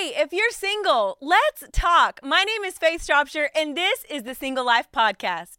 If you're single, let's talk. My name is Faith Stropshire, and this is the Single Life Podcast.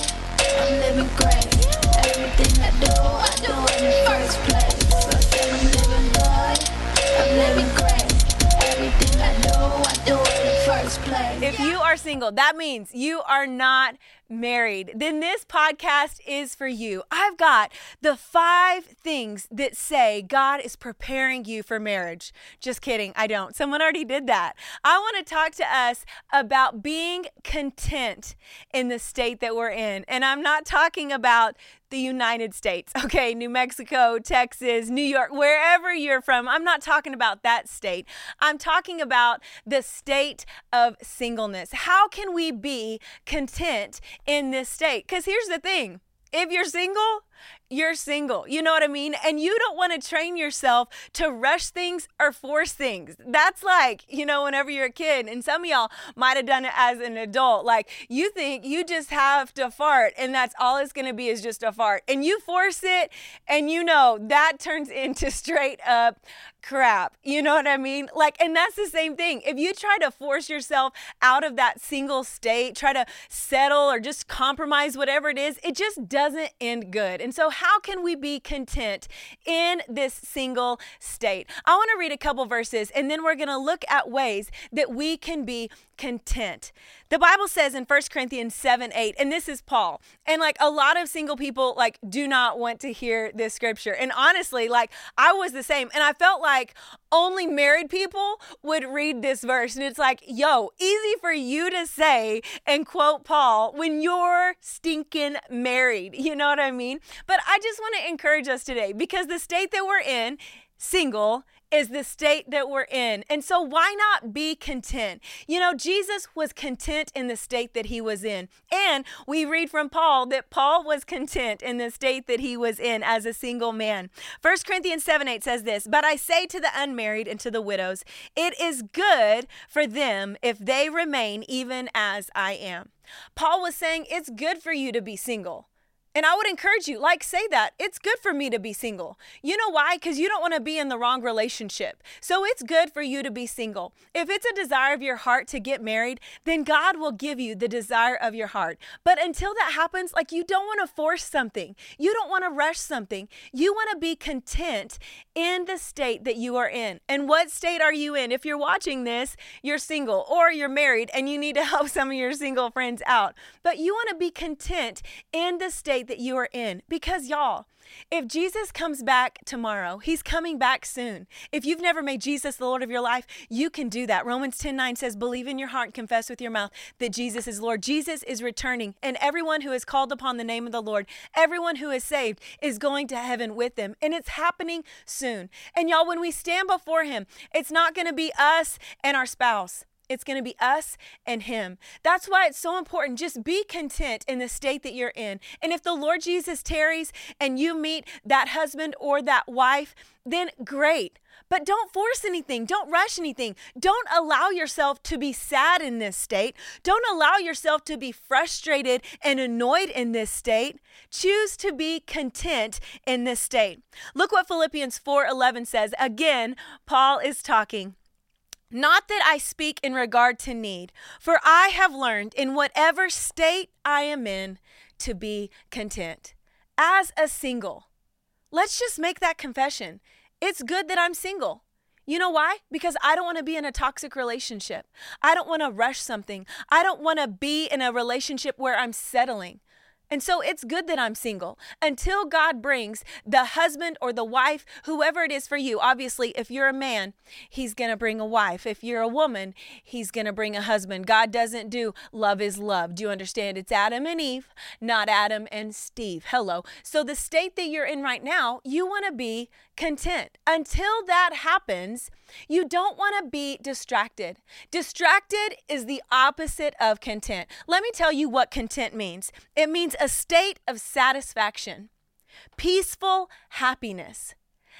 I'm living great. Everything I do in the first place. I said I'm living good. I'm living great. Everything I do in the first place. If you are single, that means you are not married. Then this podcast is for you. I've got the 5 things that say God is preparing you for marriage. Just kidding, I don't. Someone already did that. I want to talk to us about being content in the state that we're in. And I'm not talking about the United States, okay? New Mexico, Texas, New York, wherever you're from. I'm not talking about that state. I'm talking about the state of singleness. How can we be content in this state? Because here's the thing. If you're single, you're single. You know what I mean? And you don't want to train yourself to rush things or force things. That's like, whenever you're a kid, and some of y'all might have done it as an adult. Like, you think you just have to fart and that's all it's going to be is just a fart. And you force it and that turns into straight up crap. You know what I mean? And that's the same thing. If you try to force yourself out of that single state, try to settle or just compromise, whatever it is, it just doesn't end good. And so how can we be content in this single state? I want to read a couple verses and then we're going to look at ways that we can be content. The Bible says in 1 Corinthians 7:8, and this is Paul. And a lot of single people do not want to hear this scripture. And honestly, I was the same. And I felt like only married people would read this verse. And it's easy for you to say and quote Paul when you're stinking married. You know what I mean? But I just want to encourage us today because the state that we're in, single, is the state that we're in. And so why not be content? Jesus was content in the state that he was in. And we read from Paul that Paul was content in the state that he was in as a single man. 1 Corinthians 7:8 says this, "But I say to the unmarried and to the widows, it is good for them if they remain even as I am." Paul was saying it's good for you to be single. And I would encourage you, say that. It's good for me to be single. You know why? Because you don't want to be in the wrong relationship. So it's good for you to be single. If it's a desire of your heart to get married, then God will give you the desire of your heart. But until that happens, you don't want to force something. You don't want to rush something. You want to be content in the state that you are in. And what state are you in? If you're watching this, you're single or you're married and you need to help some of your single friends out. But you want to be content in the state that you are in. Because y'all, if Jesus comes back tomorrow, he's coming back soon. If you've never made Jesus the Lord of your life, you can do that. Romans 10:9 says, "Believe in your heart and confess with your mouth that Jesus is Lord." Jesus is returning, and everyone who has called upon the name of the Lord, everyone who is saved is going to heaven with him. And it's happening soon. And y'all, when we stand before him, it's not going to be us and our spouse. It's going to be us and him. That's why it's so important. Just be content in the state that you're in. And if the Lord Jesus tarries and you meet that husband or that wife, then great. But don't force anything. Don't rush anything. Don't allow yourself to be sad in this state. Don't allow yourself to be frustrated and annoyed in this state. Choose to be content in this state. Look what Philippians 4:11 says. Again, Paul is talking. "Not that I speak in regard to need, for I have learned in whatever state I am in to be content." As a single, let's just make that confession. It's good that I'm single. You know why? Because I don't want to be in a toxic relationship. I don't want to rush something. I don't want to be in a relationship where I'm settling. And so it's good that I'm single until God brings the husband or the wife, whoever it is for you. Obviously, if you're a man, he's going to bring a wife. If you're a woman, he's going to bring a husband. God doesn't do love is love. Do you understand? It's Adam and Eve, not Adam and Steve. Hello. So the state that you're in right now, you want to be content. Until that happens, you don't want to be distracted. Distracted is the opposite of content. Let me tell you what content means. It means a state of satisfaction, peaceful happiness.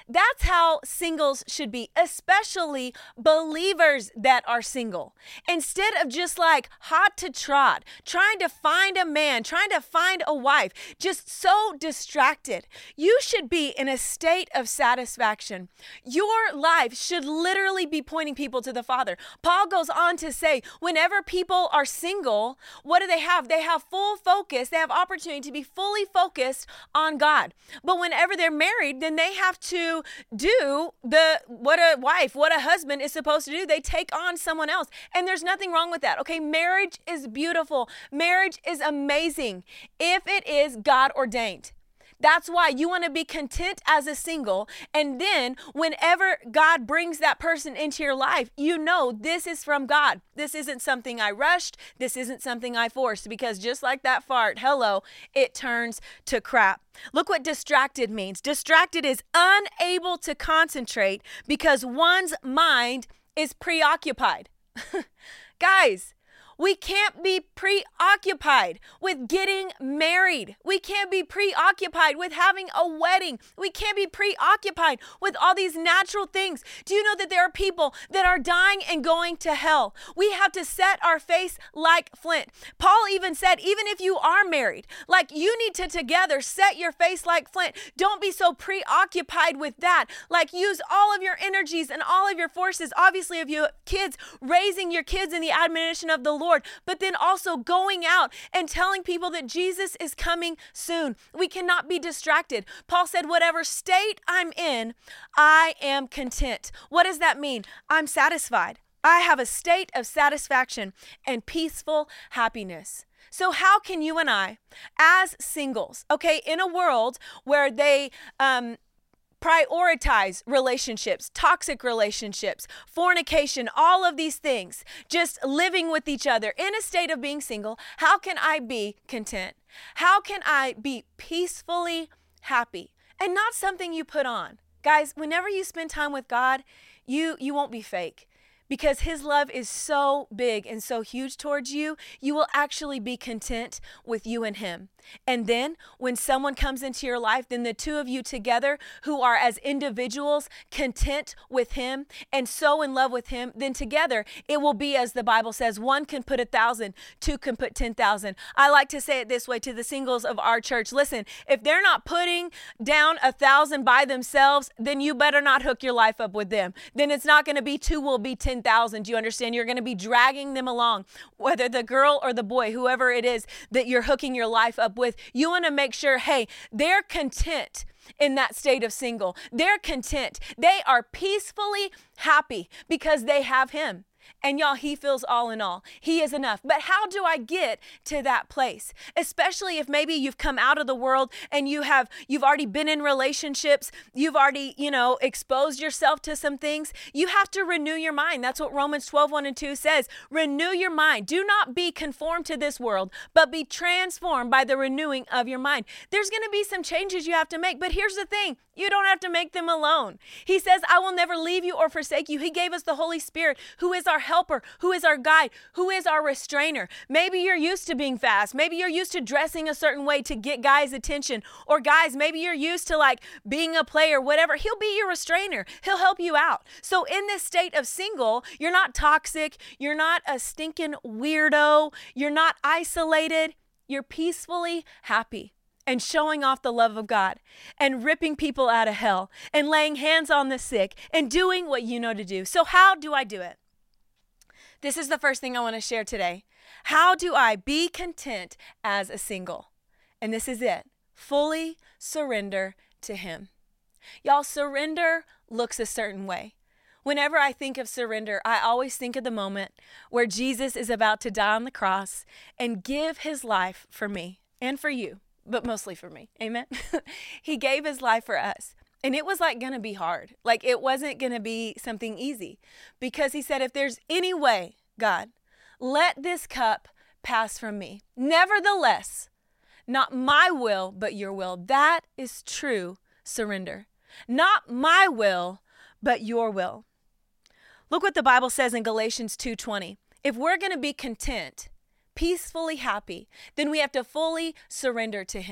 That's how singles should be, especially believers that are single. Instead of just like hot to trot, trying to find a man, trying to find a wife, just so distracted. You should be in a state of satisfaction. Your life should literally be pointing people to the Father. Paul goes on to say, whenever people are single, what do they have? They have full focus. They have opportunity to be fully focused on God. But whenever they're married, then they have to do what a husband is supposed to do. They take on someone else. And there's nothing wrong with that. Okay, marriage is beautiful. Marriage is amazing if it is God ordained. That's why you want to be content as a single. And then whenever God brings that person into your life, you know this is from God. This isn't something I rushed. This isn't something I forced, because just like that fart, it turns to crap. Look what distracted means. Distracted is unable to concentrate because one's mind is preoccupied. Guys, we can't be preoccupied with getting married. We can't be preoccupied with having a wedding. We can't be preoccupied with all these natural things. Do you know that there are people that are dying and going to hell? We have to set our face like flint. Paul even said, even if you are married, like you need to together set your face like flint. Don't be so preoccupied with that. Like use all of your energies and all of your forces. Obviously, if you have kids, raising your kids in the admonition of the Lord. But then also going out and telling people that Jesus is coming soon. We cannot be distracted. Paul said, whatever state I'm in, I am content. What does that mean? I'm satisfied. I have a state of satisfaction and peaceful happiness. So how can you and I, as singles, okay, in a world where they prioritize relationships, toxic relationships, fornication, all of these things, just living with each other in a state of being single, how can I be content? How can I be peacefully happy? And not something you put on. Guys, whenever you spend time with God, you won't be fake. Because his love is so big and so huge towards you, you will actually be content with you and him. And then when someone comes into your life, then the two of you together who are as individuals content with him and so in love with him, then together it will be as the Bible says, one can put 1,000, two can put 10,000. I like to say it this way to the singles of our church. Listen, if they're not putting down 1,000 by themselves, then you better not hook your life up with them. Then it's not going to be two, will be 10,000. Do you understand? You're going to be dragging them along, whether the girl or the boy, whoever it is that you're hooking your life up with. You want to make sure, hey, they're content in that state of single. They're content. They are peacefully happy because they have him. And y'all, he feels all in all. He is enough. But how do I get to that place? Especially if maybe you've come out of the world and you've already been in relationships. You've already, exposed yourself to some things. You have to renew your mind. That's what Romans 12:1-2 says. Renew your mind. Do not be conformed to this world, but be transformed by the renewing of your mind. There's going to be some changes you have to make. But here's the thing. You don't have to make them alone. He says, I will never leave you or forsake you. He gave us the Holy Spirit, who is our helper, who is our guide, who is our restrainer. Maybe you're used to being fast. Maybe you're used to dressing a certain way to get guys' attention. Or guys, maybe you're used to like being a player, whatever. He'll be your restrainer. He'll help you out. So in this state of single, you're not toxic. You're not a stinking weirdo. You're not isolated. You're peacefully happy. And showing off the love of God and ripping people out of hell and laying hands on the sick and doing what you know to do. So how do I do it? This is the first thing I want to share today. How do I be content as a single? And this is it. Fully surrender to him. Y'all, surrender looks a certain way. Whenever I think of surrender, I always think of the moment where Jesus is about to die on the cross and give his life for me and for you. But mostly for me. Amen. He gave his life for us. And it was like going to be hard. Like it wasn't going to be something easy. Because he said, if there's any way, God, let this cup pass from me. Nevertheless, not my will, but your will. That is true surrender. Not my will, but your will. Look what the Bible says in Galatians 2:20. If we're going to be content, peacefully happy, then we have to fully surrender to him.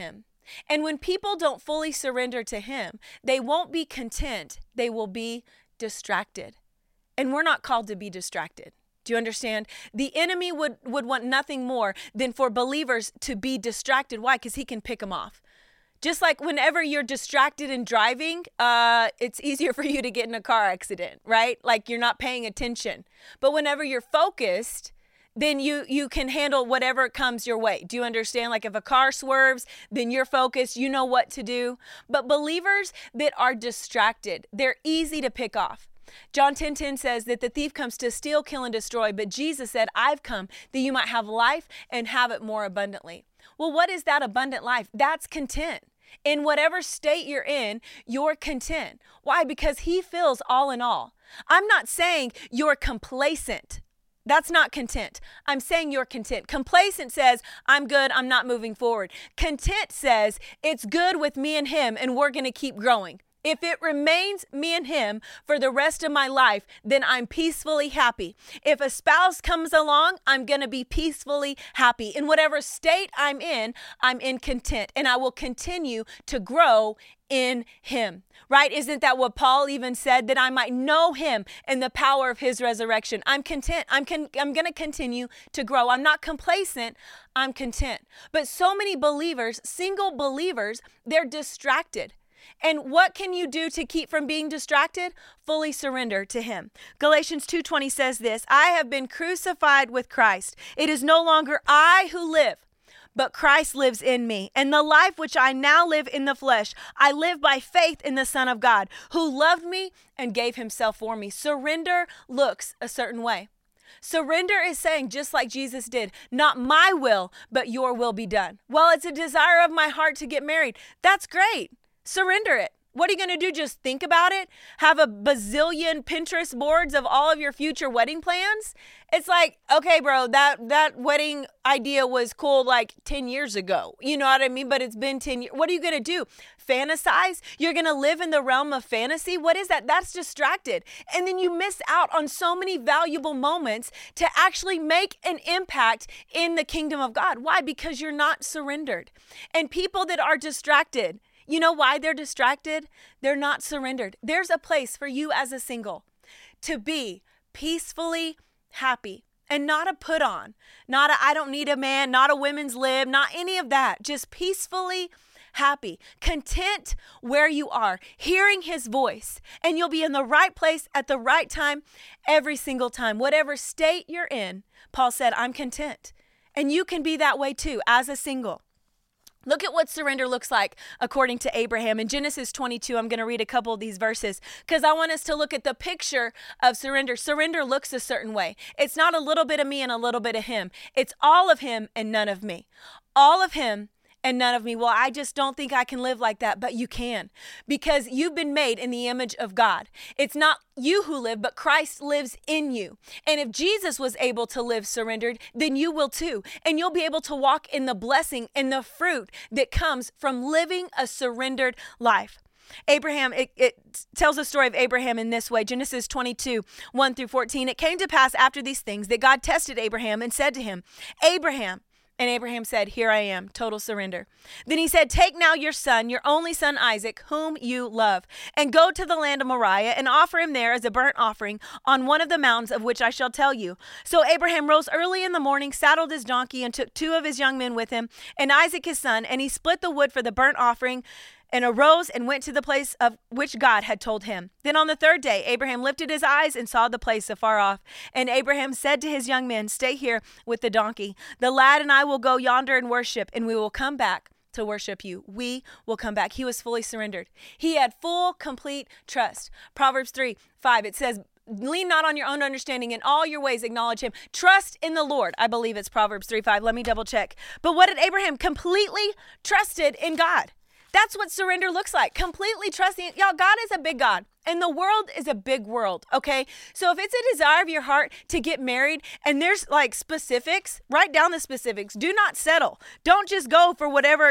And when people don't fully surrender to him, they won't be content. They will be distracted. And we're not called to be distracted. Do you understand? The enemy would want nothing more than for believers to be distracted. Why? Because he can pick them off. Just like whenever you're distracted in driving, it's easier for you to get in a car accident, right? Like you're not paying attention. But whenever you're focused, then you can handle whatever comes your way. Do you understand? Like if a car swerves, then you're focused, you know what to do. But believers that are distracted, they're easy to pick off. John 10:10 says that the thief comes to steal, kill, and destroy, but Jesus said, I've come that you might have life and have it more abundantly. Well, what is that abundant life? That's content. In whatever state you're in, you're content. Why? Because he fills all in all. I'm not saying you're complacent. That's not content. I'm saying you're content. Complacent says, I'm good, I'm not moving forward. Content says, it's good with me and him, and we're going to keep growing. If it remains me and him for the rest of my life, then I'm peacefully happy. If a spouse comes along, I'm going to be peacefully happy. In whatever state I'm in content, and I will continue to grow in him, right? Isn't that what Paul even said? That I might know him and the power of his resurrection. I'm content. I'm going to continue to grow. I'm not complacent. I'm content. But so many believers, single believers, they're distracted. And what can you do to keep from being distracted? Fully surrender to him. Galatians 2:20 says this, I have been crucified with Christ. It is no longer I who live, but Christ lives in me. And the life which I now live in the flesh, I live by faith in the Son of God, who loved me and gave himself for me. Surrender looks a certain way. Surrender is saying, just like Jesus did, not my will, but your will be done. Well, it's a desire of my heart to get married. That's great. Surrender it. What are you going to do? Just think about it? Have a bazillion Pinterest boards of all of your future wedding plans? It's like, okay, bro, that wedding idea was cool like 10 years ago. You know what I mean? But it's been 10 years. What are you going to do? Fantasize? You're going to live in the realm of fantasy? What is that? That's distracted. And then you miss out on so many valuable moments to actually make an impact in the kingdom of God. Why? Because you're not surrendered. And people that are distracted, you know why they're distracted? They're not surrendered. There's a place for you as a single to be peacefully happy and not a put on, not a I don't need a man, not a women's lib, not any of that. Just peacefully happy, content where you are, hearing his voice, and you'll be in the right place at the right time every single time. Whatever state you're in, Paul said, I'm content. And you can be that way too as a single. Look at what surrender looks like according to Abraham. In Genesis 22, I'm going to read a couple of these verses because I want us to look at the picture of surrender. Surrender looks a certain way. It's not a little bit of me and a little bit of him. It's all of him and none of me. All of him and none of me. Well, I just don't think I can live like that, but you can because you've been made in the image of God. It's not you who live, but Christ lives in you. And if Jesus was able to live surrendered, then you will too. And you'll be able to walk in the blessing and the fruit that comes from living a surrendered life. Abraham, it tells the story of Abraham in this way. Genesis 22, 1-14. It came to pass after these things that God tested Abraham and said to him, Abraham. And Abraham said, here I am, total surrender. Then he said, take now your son, your only son Isaac, whom you love, and go to the land of Moriah and offer him there as a burnt offering on one of the mountains of which I shall tell you. So Abraham rose early in the morning, saddled his donkey, and took 2 of his young men with him, and Isaac his son, and he split the wood for the burnt offering, and arose and went to the place of which God had told him. Then on the 3rd day, Abraham lifted his eyes and saw the place afar off. And Abraham said to his young men, stay here with the donkey. The lad and I will go yonder and worship, and we will come back to worship you. We will come back. He was fully surrendered. He had full, complete trust. Proverbs 3:5, it says, lean not on your own understanding, in all your ways acknowledge him. Trust in the Lord. I believe it's Proverbs 3:5. Let me double check. But what did Abraham? Completely trusted in God. That's what surrender looks like. Completely trusting. Y'all, God is a big God and the world is a big world. Okay. So if it's a desire of your heart to get married and there's like specifics, write down the specifics. Do not settle. Don't just go for whatever,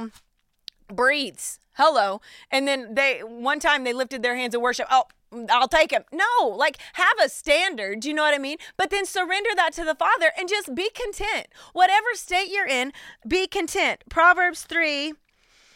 breathes. Hello. And then one time they lifted their hands in worship. Oh, I'll take him. No, like have a standard. Do you know what I mean? But then surrender that to the Father and just be content. Whatever state you're in, be content. Proverbs 3.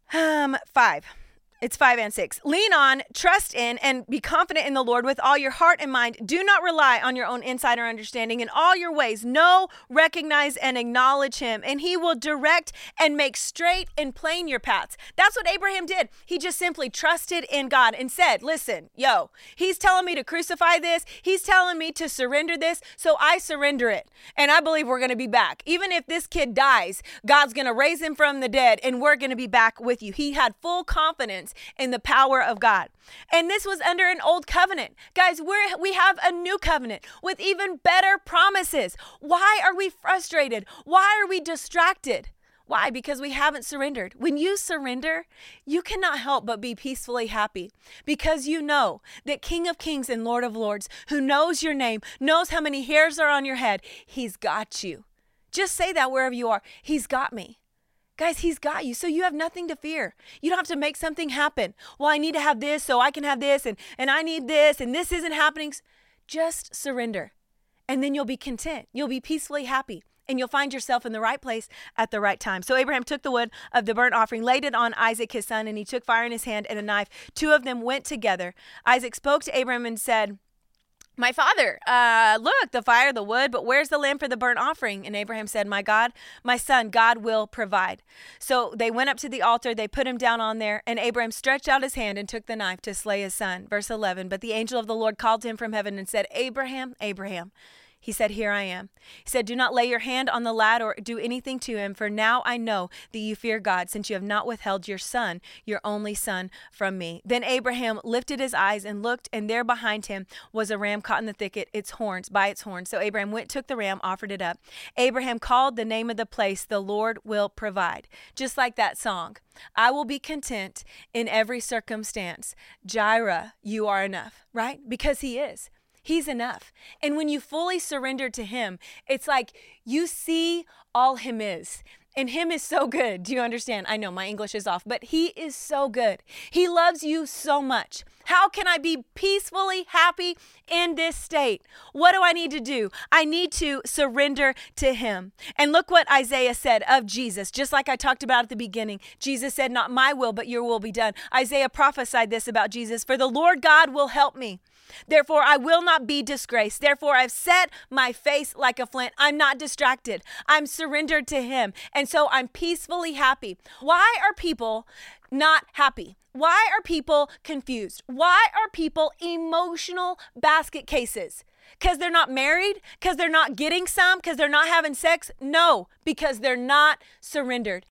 5. It's 5 and 6. Lean on, trust in, and be confident in the Lord with all your heart and mind. Do not rely on your own insight or understanding. In all your ways, know, recognize, and acknowledge him, and he will direct and make straight and plain your paths. That's what Abraham did. He just simply trusted in God and said, listen, he's telling me to crucify this. He's telling me to surrender this, so I surrender it. And I believe we're going to be back. Even if this kid dies, God's going to raise him from the dead, and we're going to be back with you. He had full confidence in the power of God. And this was under an old covenant. Guys, we have a new covenant with even better promises. Why are we frustrated? Why are we distracted? Why? Because we haven't surrendered. When you surrender, you cannot help but be peacefully happy because you know that King of Kings and Lord of Lords, who knows your name, knows how many hairs are on your head, he's got you. Just say that wherever you are. He's got me. Guys, he's got you, so you have nothing to fear. You don't have to make something happen. Well, I need to have this so I can have this, and I need this, and this isn't happening. Just surrender, and then you'll be content. You'll be peacefully happy, and you'll find yourself in the right place at the right time. So Abraham took the wood of the burnt offering, laid it on Isaac, his son, and he took fire in his hand and a knife. 2 of them went together. Isaac spoke to Abraham and said, my father, look, the fire, the wood, but where's the lamb for the burnt offering? And Abraham said, my God, my son, God will provide. So they went up to the altar, they put him down on there, and Abraham stretched out his hand and took the knife to slay his son. Verse 11, but the angel of the Lord called to him from heaven and said, Abraham, Abraham. He said, here I am. He said, do not lay your hand on the lad or do anything to him, for now I know that you fear God, since you have not withheld your son, your only son, from me. Then Abraham lifted his eyes and looked, and there behind him was a ram caught in the thicket, by its horns. So Abraham went, took the ram, offered it up. Abraham called the name of the place, the Lord will provide. Just like that song. I will be content in every circumstance. Jireh, you are enough, right? Because he is. He's enough. And when you fully surrender to him, it's like you see all him is. And him is so good. Do you understand? I know my English is off, but he is so good. He loves you so much. How can I be peacefully happy in this state? What do I need to do? I need to surrender to him. And look what Isaiah said of Jesus, just like I talked about at the beginning. Jesus said, not my will, but your will be done. Isaiah prophesied this about Jesus. For the Lord God will help me. Therefore, I will not be disgraced. Therefore, I've set my face like a flint. I'm not distracted. I'm surrendered to him. And so I'm peacefully happy. Why are people not happy? Why are people confused? Why are people emotional basket cases? Because they're not married? Because they're not getting some? Because they're not having sex? No, because they're not surrendered.